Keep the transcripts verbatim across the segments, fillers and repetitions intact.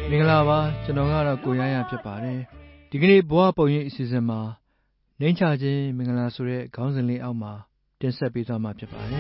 မင်္ဂလာပါကျွန်တော်ကတော့ကိုရရဖြစ်ပါတယ်ဒီကနေ့ဘဝပုံရိပ်အစီအစဉ်မှာနှိမ့်ချခြင်းမင်္ဂလာဆိုတဲ့ခေါင်းစဉ်လေးအောက်မှာတင်ဆက်ပေးသွားမှာဖြစ်ပါတယ်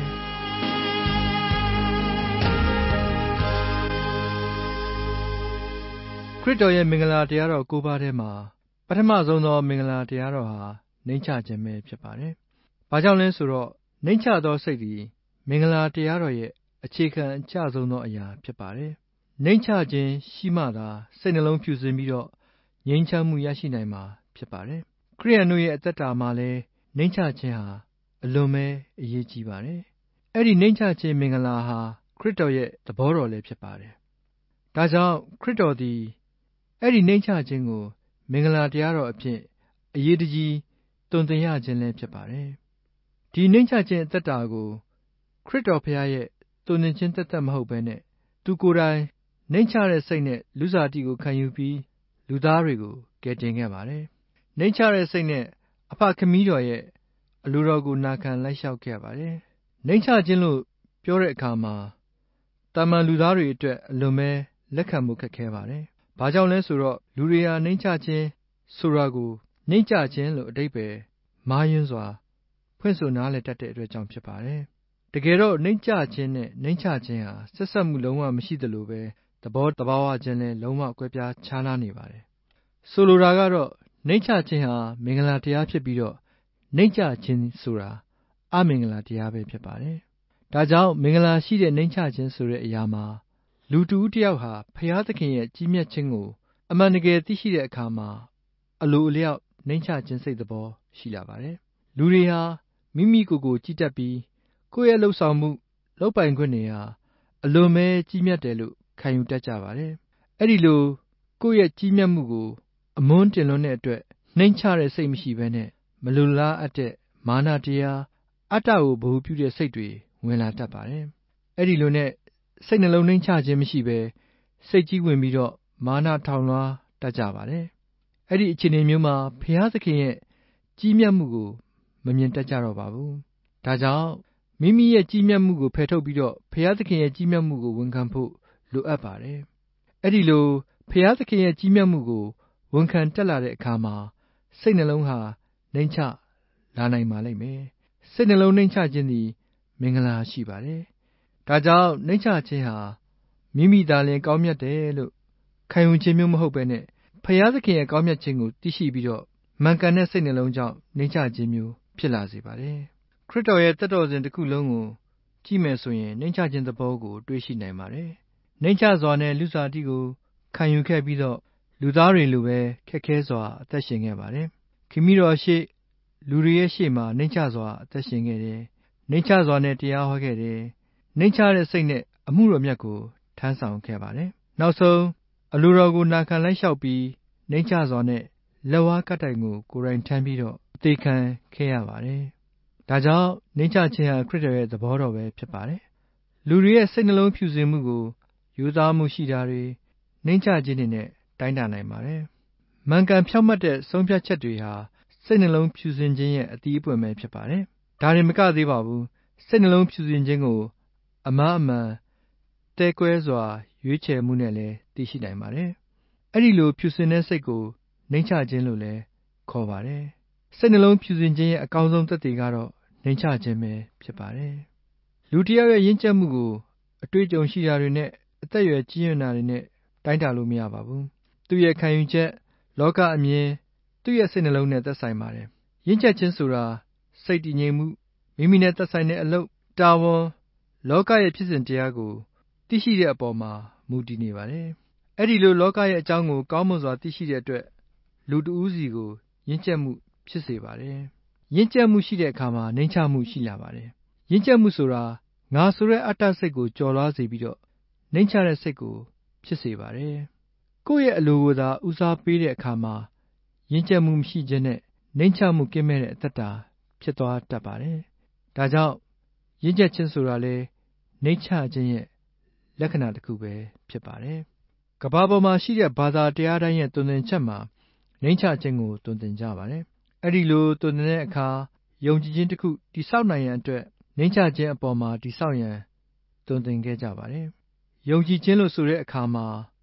ခရစ်တော်ရဲ့မင်္ဂလာတရားတော်၉ပါးထဲမှာပထမဆုံးသောမင်္ဂလာတရားတော်ဟာနှိမ့်ချခြင်းပဲဖြစ်ပါတယ်ဘာကြောင့်လဲဆိုတော့နှိမ့်ချသောစိတ်သည်မင်္ဂလာတရားတော်ရဲ့အခြေခံအကျဆုံးသောအရာဖြစ်ပါတယ်နှိမ့်ချခြင်းရှိမှသာစိတ်နှလုံးဖြူစင်ပြီးတော့ငြိမ်းချမ်းမှုရရှိနိုင်မှာဖြစ်ပါတယ်ခရိယန်တို့ရဲ့အသက်တာမှာလည်းနှိမ့်ချခြင်းဟာအလွန်ပဲအရေးကြီးပါတယ်အဲ့ဒီနှိမ့်ချခြင်းမင်္ဂလာဟာခရစ်တော်ရဲ့သဘောတော်လည်းဖြစ်ပါတယ်ဒါကြောင့်ခရစ်တော်သည်အဲ့ဒီနှိမ့်ချခြင်းကိုမင်္ဂလာတရားတော်အဖြစ်အရေးတကြီးသွန်သင်ရခြင်းလည်းဖြစ်ပါတယ်ဒီနှိမ့်ချခြင်းအသက်တာကိုခရစ်တော်ဖခင်ရဲ့သွန်သင်ခြင်းသက်သက်မဟုတ်ဘဲနဲ့သူကိုယ်တိုင်နှိမ့်ချတဲ့စိတ်နဲ့လူစားတိကိုခံယူပြီးလူသားတွေကိုကယ်တင်ခဲ့ပါတယ်နှိမ့်ချတဲ့စိတ်နဲ့အဖခမည်းတော်ရဲ့အလိုတော်ကိုနာခံလိုက်လျှောက်ခဲ့ပါတယ်နှိမ့်ချခြင်းလို့ပြောတဲ့အခါမှာတာမန်လူသားတွေအတွက်အလွန်ပဲလက်ခံဖို့ခက်ခဲပါတယ်ဘာကြောင့်လဲဆိုတော့လူတွေဟာနှိမ့်ချခြင်းဆိုတာကိုနှိမ့်ချခြင်းလို့အဓိပ္ပာယ်မှားယွင်းစွာဖွင့်ဆိုနားလည်တတ်တဲ့အတွက်ကြောင့်ဖြစ်ပါတယ်တကယ်တော့နှိမ့်ချခြင်းနဲ့နှိမ့်ချခြင်းဟာဆက်ဆက်မှုလုံးဝမရှိသလိုပဲသဘောတဘာဝချင်းလည်းလုံးဝကွဲပြားခြားနားနေပါတယ်ဆိုလိုတာကတော့နှိမ့်ချခြင်းဟာမင်္ဂလာတရားဖြစ်ပြီးတော့နှိမ့်ချခြင်းဆိုတာအမင်္ဂလာတရားပဲဖြစ်ပါတယ်ဒါကြောင့်မင်္ဂလာရှိတဲ့နှိမ့်ချခြင်းဆိုတဲ့အရာမှာလူတူဦးတစ်ယောက်ဟာဖျားသခင်ရဲ့ကြီးမြတ်ခြင်းကိုအမှန်တကယ်သိရှိတဲ့အခါမှာအလိုအလျောက်နှိမ့်ချခြင်းစိတ်သဘောရှိလာပါတယ်လူတွေဟာမိမိကိုယ်ကိုကြည်တက်ပြီးကိုယ့်ရဲ့လှုပ်ဆောင်မှုလုပ်ပိုင်ခွင့်တွေဟာအလွန်ပဲကြီးမြတ်တယ်လို့ခံယူတတ်ကြပါတယ်အဲ့ဒီလိုကိုယ့်ရဲ့ကြီးမြတ်မှုကိုအမွန်းတင်လွန်းတဲ့အတွက်နှိမ့်ချတဲ့စိတ်မရှိဘဲနဲ့မလိုလားအပ်တဲ့မာနတရားအတ္တကိုဗဟုပြုတဲ့စိတ်တွေဝင်လာတတ်ပါတယ်အဲ့ဒီလိုနဲ့စိတ်နှလုံးနှိမ့်ချခြင်းမရှိဘဲစိတ်ကြီးဝင်ပြီးတော့မာနထောင်လွှားတတ်ကြပါတယ်အဲ့ဒီအခြေအနေမျိုးမှာဘုရားသခင်ရဲ့ကြီးမြတ်မှုကိုမမြင်တတ်ကြတော့ပါဘူးဒါကြောင့်မိမိရဲ့ကြီးမြတ်မှုကိုဖယ်ထုတ်ပြီးတော့ဘုရားသခင်ရဲ့ကြီးမြတ်မှုကိုဝန်ခံဖို့လိုအပ်ပါတယ်အဲ့ဒီလိုဘုရားသခင်ရဲ့ကြီးမြတ်မှုကိုဝန်ခံတက်လာတဲ့အခါမှာစိတ်နှလုံးဟာနှိမ့်ချလာနိုင်ပါလိမ့်မယ်စိတ်နှလုံးနှိမ့်ချခြင်းသည်မင်္ဂလာရှိပါတယ်ဒါကြောင့်နှိမ့်ချခြင်းဟာမိမိသာလျှင်ကောင်းမြတ်တယ်လို့ခံယူခြင်းမျိုးမဟုတ်ဘဲနဲ့ဘုရားသခင်ရဲ့ကောင်းမြတ်ခြင်းကိုသိရှိပြီးတော့မှန်ကန်တဲ့စိတ်နှလုံးကြောင့်နှိမ့်ချခြင်းမျိုးဖြစ်လာစေပါတယ်ခရစ်တော်ရဲ့တတ်တော်စဉ်တစ်ခုလုံးကိုကြည့်မယ်ဆိုရင်နှိမ့်ချခြင်းသဘောကိုတွေ့ရှိနိုင်ပါတယ်နှိမ့်ချစွာနဲ့လူစားတိကိုခံယူခဲ့ပြီးတော့လူသားတွေလိုပဲခက်ခဲစွာအသက်ရှင်ခဲ့ပါတယ်ခမည်းတော်ရှေ့လူတွေရဲ့ရှေ့မှာနှိမ့်ချစွာအသက်ရှင်ခဲ့တယ်နှိမ့်ချစွာနဲ့တရားဟောခဲ့တယ်နှိမ့်ချတဲ့စိတ်နဲ့အမှုတော်မြတ်ကိုထမ်းဆောင်ခဲ့ပါတယ်နောက်ဆုံးအလိုတော်ကိုနာခံလိုက်လျှောက်ပြီးနှိမ့်ချစွာနဲ့လက်ဝါးကပ်တိုင်ကိုကိုယ်တိုင်ထမ်းပြီးတော့အသေးခံခဲ့ရပါတယ်ဒါကြောင့်နှိမ့်ချခြင်းဟာခရစ်တော်ရဲ့သဘောတော်ပဲဖြစ်ပါတယ်လူတွေရဲ့စိတ်နှလုံးဖြူစင်မှုကိုယူသားမှုရှိတာတွေနှိမ့်ချခြင်းတွေနဲ့တိုင်းတာနိုင်ပါတယ်။မှန်ကန်ဖြောင့်မတ်တဲ့ဆုံးဖြတ်ချက်တွေဟာစိတ်နှလုံးဖြူစင်ခြင်းရဲ့အသီးအပွင့်ပဲဖြစ်ပါတယ်။ဒါရင်မကသေးပါဘူး။စိတ်နှလုံးဖြူစင်ခြင်းကိုအမှားအမှန်တဲကွဲစွာရွေးချယ်မှုနဲ့လည်းသိရှိနိုင်ပါတယ်။အဲ့ဒီလိုဖြူစင်တဲ့စိတ်ကိုနှိမ့်ချခြင်းလို့လည်းခေါ်ပါတယ်။စိတ်နှလုံးဖြူစင်ခြင်းရဲ့အကောင်းဆုံးသက်သေကတော့နှိမ့်ချခြင်းပဲဖြစ်ပါတယ်။လူတစ်ယောက်ရဲ့ယဉ်ကျေးမှုကိုအတွေ့အကြုံရှိတာတွေနဲ့အသက်အရွယ်ကြီးရင့်တာတွေနဲ့တိုင်းတာလို့မရပါဘူးသူ့ရဲ့ခံယူချက်လောကအမြင်သူ့ရဲ့စိတ်နှလုံးနဲ့သက်ဆိုင်ပါတယ်ရင့်ကျက်ခြင်းဆိုတာစိတ်တည်ငြိမ်မှုမိမိနဲ့သက်ဆိုင်တဲ့အလုပ်တာဝန်လောကရဲ့ဖြစ်စဉ်တရားကိုသိရှိတဲ့အပေါ်မှာမူတည်နေပါတယ်အဲ့ဒီလိုလောကရဲ့အကြောင်းကိုကောင်းမွန်စွာသိရှိတဲ့အတွက်လူတဦးစီကိုရင့်ကျက်မှုဖြစ်စေပါတယ်ရင့်ကျက်မှုရှိတဲ့အခါမှာနှိမ့်ချမှုရှိလာပါတယ်ရင့်ကျက်မှုဆိုတာငါဆိုတဲ့အတ္တစိတ်ကိုကျော်လွှားစေပြီးတော့နှိမ့်ချတဲ့စိတ်ကိုဖြစ်စေပါတယ်ကိုယ့်ရဲ့အလိုကိုသာဦးစားပေးတဲ့အခါမှာရင့်ကျက်မှုမရှိခြင်းနဲ့နှိမ့်ချမှုကင်းမဲ့တဲ့အတ္တတာဖြစ်သွားတတ်ပါတယ်ဒါကြောင့်ရင့်ကျက်ခြင်းဆိုတာလေနှိမ့်ချခြင်းရဲ့လက္ခဏာတစ်ခုပဲဖြစ်ပါတယ်ကမ္ဘာပေါ်မှာရှိတဲ့ဘာသာတရားတိုင်းရဲ့သွန်သင်ချက်မှာနှိမ့်ချခြင်းကိုသွန်သင်ကြပါတယ်အဲ့ဒီလိုသွန်သင်တဲ့အခါယုံကြည်ခြင်းတစ်ခုတိဆောက်နိုင်ရန်အတွက်နှိမ့်ချခြင်းအပေါ်မှာတိဆောက်ရန်သွန်သင်ခဲ့ကြပါတယ်ယုံကြည်ခြင်းလို့ဆိုတဲ့အခါမှာ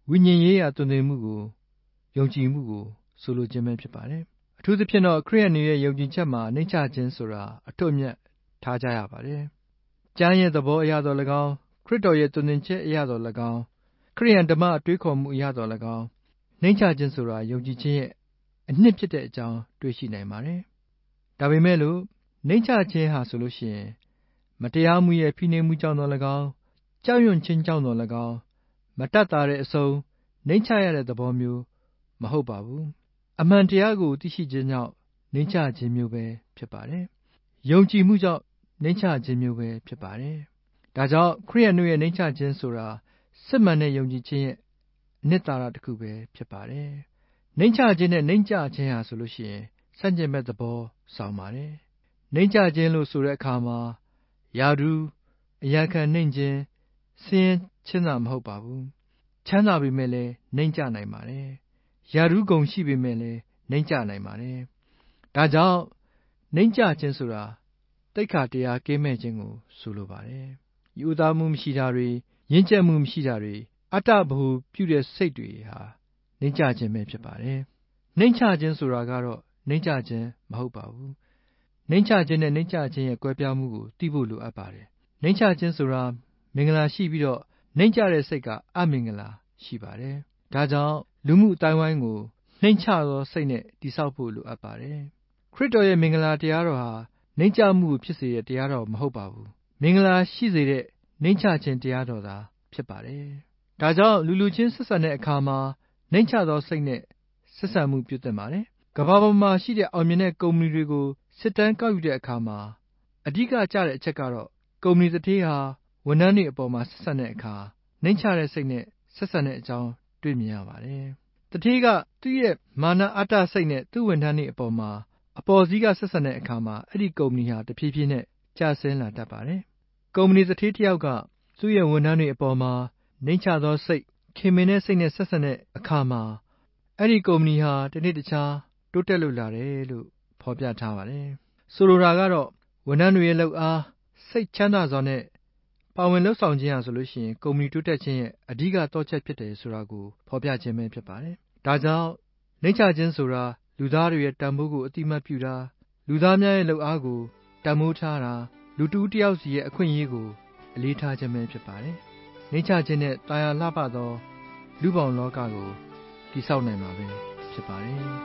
ဝိညာဉ်ရေးရာသွန်သင်မှုကိုယုံကြည်မှုကိုဆိုလိုခြင်းပဲဖြစ်ပါတယ်။အထူးသဖြင့်တော့ခရစ်ယာန်တွေရဲ့ယုံကြည်ချက်မှာနှိမ့်ချခြင်းဆိုတာအထွတ်အမြတ်ထားကြရပါတယ်။ကျမ်းရဲ့သဘောအရတော်၎င်းခရစ်တော်ရဲ့သွန်သင်ချက်အရတော်၎င်းခရစ်ယာန်ဓမ္မအတွေးခေါ်မှုအရတော်၎င်းနှိမ့်ချခြင်းဆိုတာယုံကြည်ခြင်းရဲ့အနှစ်ဖြစ်တဲ့အကြောင်းတွေ့ရှိနိုင်ပါတယ်။ဒါပေမဲ့လို့နှိမ့်ချခြင်းဟာဆိုလို့ရှိရင်မတရားမှုရဲ့ဖိနှိပ်မှုကြောင့်တော်၎င်းကြောက်ရွံ့ခြင်းကြောင့်တော်၎င်းမတတ်တာတဲ့အဆုံးနှိမ့်ချရတဲ့သဘောမျိုးမဟုတ်ပါဘူး။အမှန်တရားကိုသိရှိခြင်းကြောင့်နှိမ့်ချခြင်းမျိုးပဲဖြစ်ပါတယ်။ယုံကြည်မှုကြောင့်နှိမ့်ချခြင်းမျိုးပဲဖြစ်ပါတယ်။ဒါကြောင့်ခရစ်ယာန်တို့ရဲ့နှိမ့်ချခြင်းဆိုတာစစ်မှန်တဲ့ယုံကြည်ခြင်းရဲ့အနှစ်သာရတစ်ခုပဲဖြစ်ပါတယ်။နှိမ့်ချခြင်းနဲ့နှိမ့်ချခြင်းဟာဆိုလို့ရှိရင်ဆန့်ကျင်ဘက်သဘောဆောင်ပါတယ်။နှိမ့်ချခြင်းလို့ဆိုတဲ့အခါမှာယာဒူးအရာခံနှိမ့်ခြင်းဆင်းရဲခြင်းသာမဟုတ်ပါဘူး။ချမ်းသာပေမဲ့လည်းနှိမ့်ချနိုင်ပါတယ်။ယာဒူးဂုဏ်ရှိပေမဲ့လည်းနှိမ့်ချနိုင်ပါတယ်။ဒါကြောင့်နှိမ့်ချခြင်းဆိုတာတိက္ခာတရားကင်းမဲ့ခြင်းကိုဆိုလိုပါတယ်။ယူသားမှုမရှိတာတွေရင့်ကျက်မှုမရှိတာတွေအတ္တဗဟုပြုတဲ့စိတ်တွေဟာနှိမ့်ချခြင်းပဲဖြစ်ပါတယ်။နှိမ့်ချခြင်းဆိုတာကတော့နှိမ့်ချခြင်းမဟုတ်ပါဘူး။နှိမ့်ချခြင်းနဲ့နှိမ့်ချခြင်းရဲ့ကွဲပြားမှုကိုသိဖို့လိုအပ်ပါတယ်။နှိမ့်ချခြင်းဆိုတာမင်္ဂလာရှိပြီးတော့နှိမ့်ချတဲ့စိတ်ကအမင်္ဂလာရှိပါတယ်။ဒါကြောင့်လူမှုအတိုင်းဝိုင်းကိုနှိမ့်ချသောစိတ်နဲ့တည်ဆောက်ဖို့လိုအပ်ပါတယ်။ခရစ်တော်ရဲ့မင်္ဂလာတရားတော်ဟာနှိမ့်ချမှုကိုဖြစ်စေတဲ့တရားတော်မဟုတ်ပါဘူး။မင်္ဂလာရှိစေတဲ့နှိမ့်ချခြင်းတရားတော်သာဖြစ်ပါတယ်။ဒါကြောင့်လူလူချင်းဆက်ဆံတဲ့အခါမှာနှိမ့်ချသောစိတ်နဲ့ဆက်ဆံမှုပြုသင့်ပါတယ်။ကမ္ဘာပေါ်မှာရှိတဲ့အောင်မြင်တဲ့ကုမ္ပဏီတွေကိုစစ်တမ်းကောက်ယူတဲ့အခါမှာအဓိကကျတဲ့အချက်ကတော့ကုမ္ပဏီတစ်ထေးဟာဝန်ထမ်းတွေအပေါ်မှာဆက်ဆံတဲ့အခါနှိမ့်ချတဲ့စိတ်နဲ့ဆက်ဆံတဲ့အကြောင်းတွေ့မြင်ရပါတယ်။တစ်ထေးကသူ့ရဲ့မာနအတ္တစိတ်နဲ့သူ့ဝန်ထမ်းတွေအပေါ်မှာအပေါ်စီးကဆက်ဆံတဲ့အခါမှာအဲ့ဒီကုမ္ပဏီဟာတဖြည်းဖြည်းနဲ့ကျဆင်းလာတတ်ပါတယ်။ကုမ္ပဏီတစ်ထေးတစ်ယောက်ကသူ့ရဲ့ဝန်ထမ်းတွေအပေါ်မှာနှိမ့်ချသောစိတ်ခင်မင်တဲ့စိတ်နဲ့ဆက်ဆံတဲ့အခါမှာအဲ့ဒီကုမ္ပဏီဟာတစ်နေ့တစ်ခြားတိုးတက်လို့လာတယ်လို့ဖော်ပြထားပါတယ်။ဆိုလိုတာကတော့ဝန်ထမ်းတွေရဲ့လုပ်အားစိတ်ချမ်းသာစွာနဲ့ပါဝင်လှုပ်ဆောင်ခြင်းဟာဆိုလို့ရှိရင်ကုမ္ပဏီတိုးတက်ခြင်းရဲ့အဓိကသောချက်ဖြစ်တယ်ဆိုတာကိုဖော်ပြခြင်းပဲဖြစ်ပါတယ်။ဒါကြောင့်နှိမ့်ချခြင်းဆိုတာလူသားတွေရဲ့တန်ဖိုးကိုအတိမတ်ပြုတာလူသားများရဲ့လုပ်အားကိုတန်ဖိုးထားတာလူတူတယောက်စီရဲ့အခွင့်အရေးကိုအလေးထားခြင်းပဲဖြစ်ပါတယ်။နှိမ့်ချခြင်းနဲ့တာယာလှပသောလူပေါင်းလောကကိုတည်ဆောက်နိုင်မှာပဲဖြစ်ပါတယ်။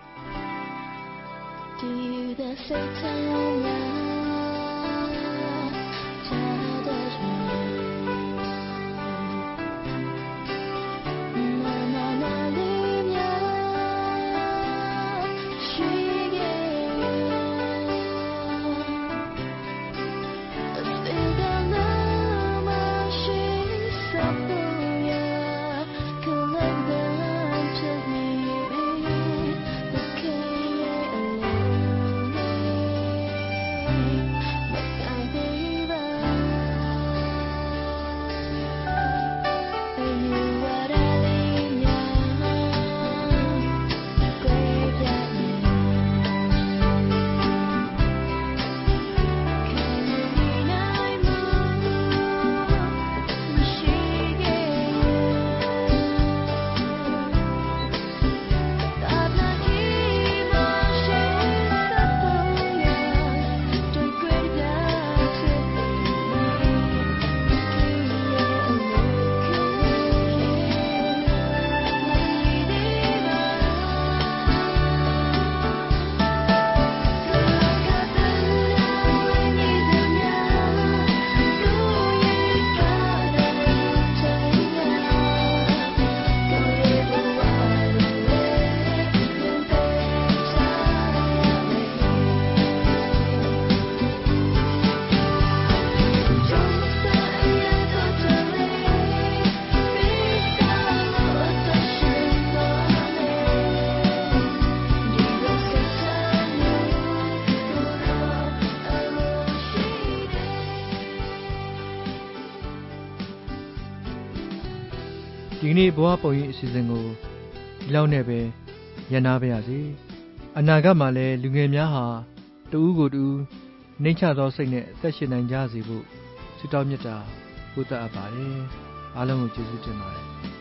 Do you the Satanဒီကနေ့ဘဝပုံရိပ်အစီအစဉ်ကိုဒီလောက်နဲ့ပဲရန်နာပါရစေ။အနာဂတ်မှာလည်းလူငယ်များဟာတဦးကိုယ်တဦးနှိမ့်ချသောစိတ်နဲ့အသက်ရှင်နိုင်ကြစေဖို့ဆုတောင်းမေတ္တာပို့သအပ်ပါတယ်။အားလုံးကိုကျေးဇူးတင်ပါတယ်။